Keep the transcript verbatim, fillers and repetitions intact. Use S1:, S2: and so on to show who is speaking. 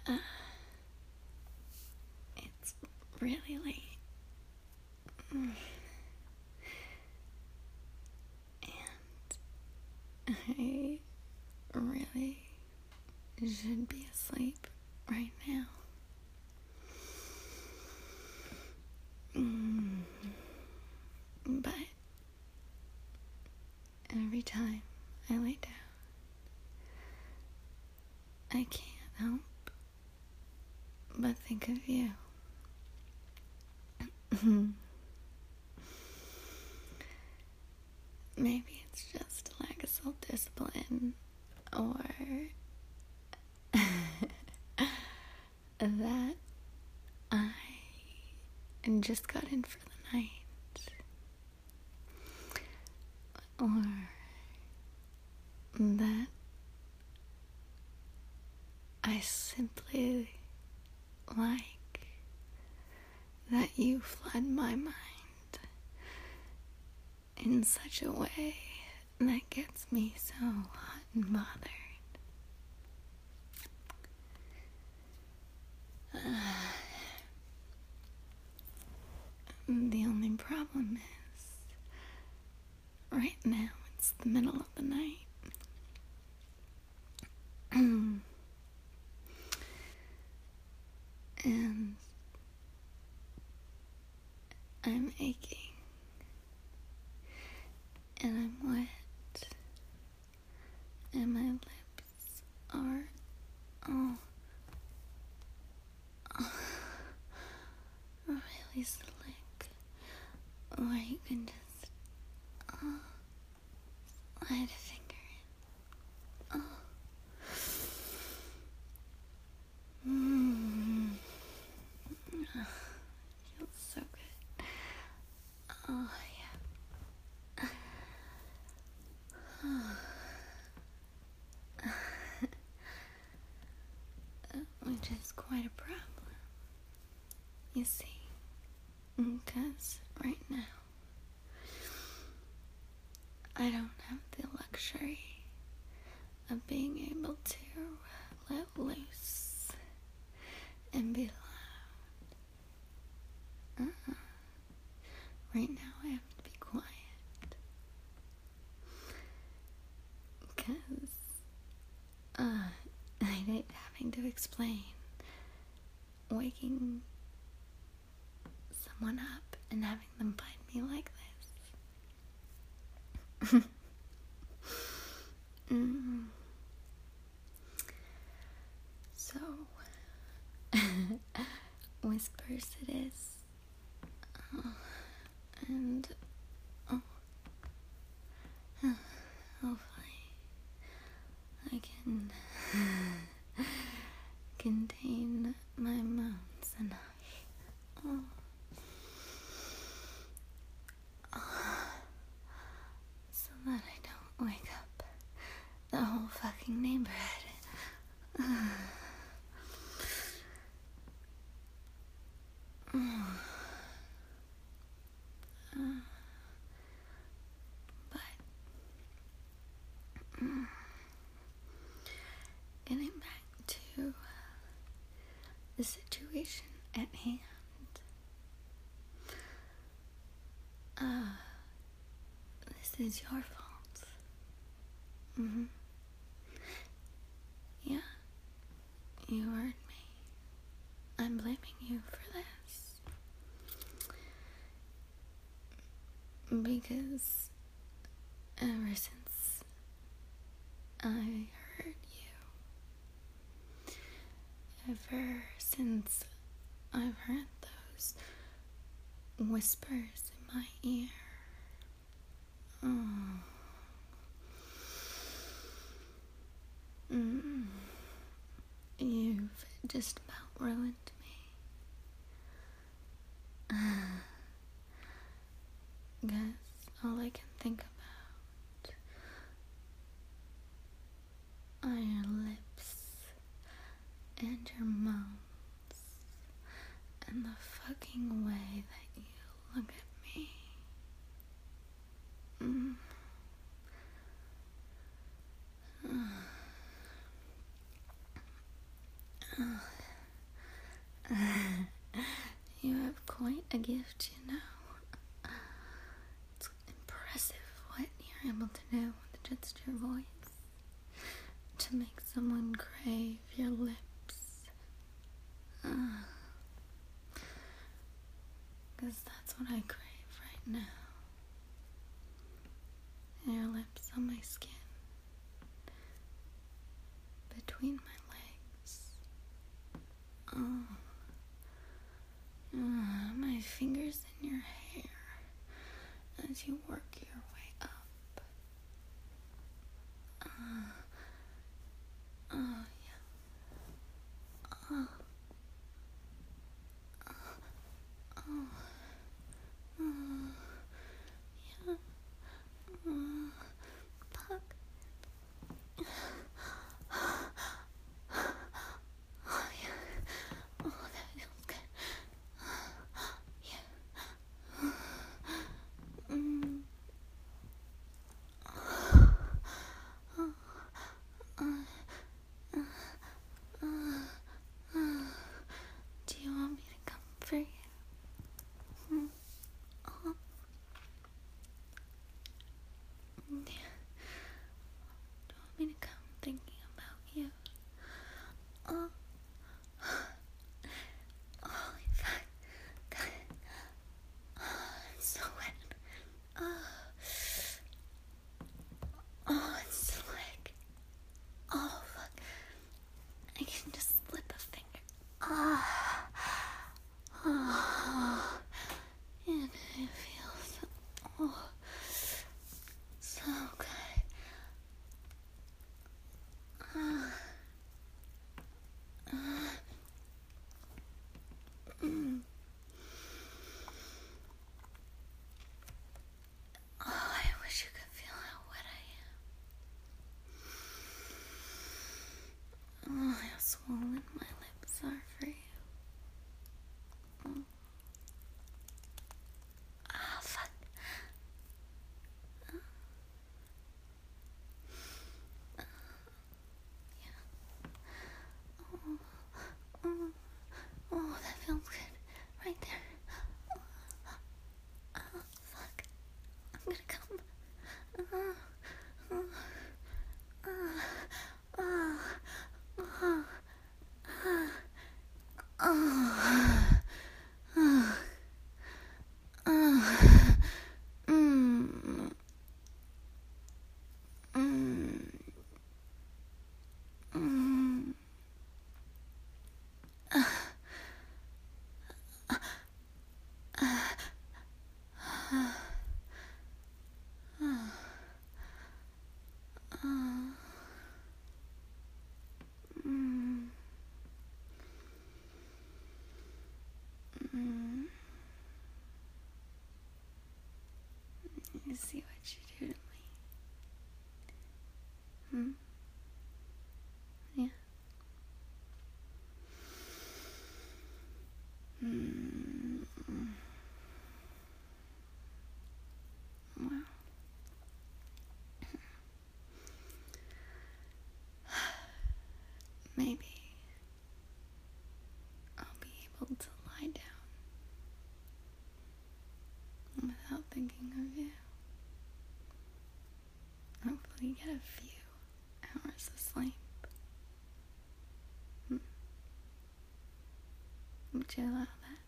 S1: Uh, it's really late. Mm. And I really should be asleep right now. Mm. But every time I lay down, I can't help but think of you. Maybe it's just a lack of self-discipline, or that I just got in for the night, or that I simply like that you flood my mind in such a way that gets me so hot and bothered. Uh, the only problem is, right now it's the middle of the night. And I'm aching. And I'm wet. And my lips are all, all really slick. Or you can just uh, slide a finger in. Oh. Mm. Feels so good. Oh, yeah. Which is quite a problem, you see, because right now I don't have the luxury of being able to let loose and be loud. Uh-uh. Right now I have to be quiet, because uh, I hate having to explain waking someone up and having them find me like this. mm. So, whispers it is. Oh, and oh, hopefully I can contain my moans enough. Oh. So that I don't wake up the whole fucking neighborhood. But getting back to the situation at hand. Uh, this is your fault. Mm-hmm. Yeah, you heard me. I'm blaming you for this. Because ever since I heard you, ever since I've heard those whispers in my ear, oh, mm, you've just about ruined me. Guess all I can think about are your lips and your mouths and the fucking way that you look at me. Mm. gift, you know. It's impressive what you're able to do with just your voice to make someone crave your lips. Uh, Cause that's what I crave right now. Your lips on my skin. Between my legs. Oh. Uh, my fingers in your hair as you work your way up. Uh, oh, yeah. Oh. Oh. Oh. Yeah. Uh, Puck. Oh, yeah. Oh, that feels good. Yeah. Mm. Oh. Uh, uh, uh, uh. Do you want me to come for you? Hmm. Oh. Yeah. Do you want me to come thinking about you? Oh. Holy fuck. God. Oh, it's so wet. Oh. Oh, it's slick. Oh, fuck. I can just slip a finger. Ah. Oh. And it feels, oh, so good. Ah. Ah. Mm. Oh, I wish you could feel how wet I am. Oh, how swollen my lips are for you. Oh. Ah, fuck. Uh, uh, yeah. Oh, oh, oh, that feels good. Right there. Oh, fuck. I'm gonna come. Oh, oh, oh, oh, oh, oh, oh, oh, oh, mm, mm, mm, oh, mm, mm. You see what you do to me? Hmm? Yeah. Mm. Well, maybe I'll be able to lie down without thinking of you. Hopefully get a few hours of sleep. Hmm. Would you allow that?